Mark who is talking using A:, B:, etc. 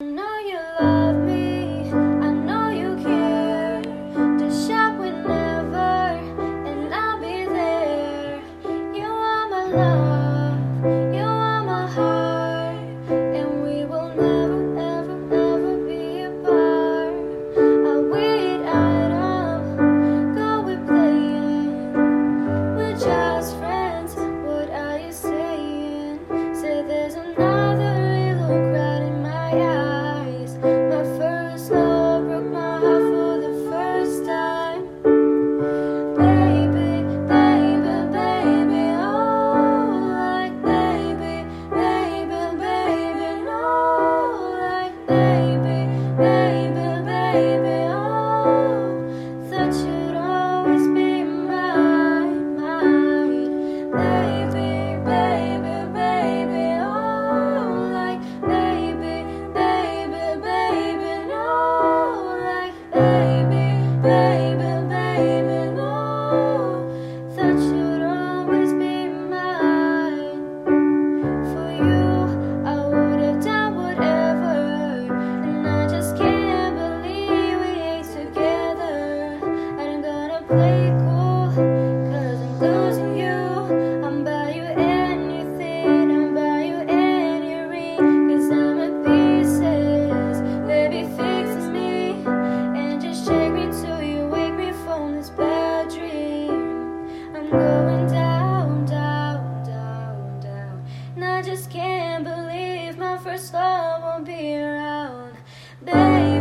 A: know you love me, I know you care. Just shout whenever, and I'll be there. You are my love, you are my heart, and we will never, ever, ever be apart. Are we idle? Go with playing. We're just friends. What are you saying? Say there's another little crowd in my eyes. My first love broke my heart for the first time. Baby, baby, baby, oh, like baby, baby, baby, no, like baby, baby, baby, oh, thought you'd always be mine, mine. Baby, baby, baby, oh, like baby, baby, baby, no, like baby, baby, baby, no, thought you'd always be mine. For you, I would have done whatever, and I just can't believe we ain't together. I'm gonna play cool, 'cause I'm losing you. I'm buy you anything, I'm buy you any ring, 'cause I'm at pieces. Baby, fixes me, and just shake me till you wake me from this bad dream. I'm going down, down, down, down, and I just can't believe my first love won't be around. Baby,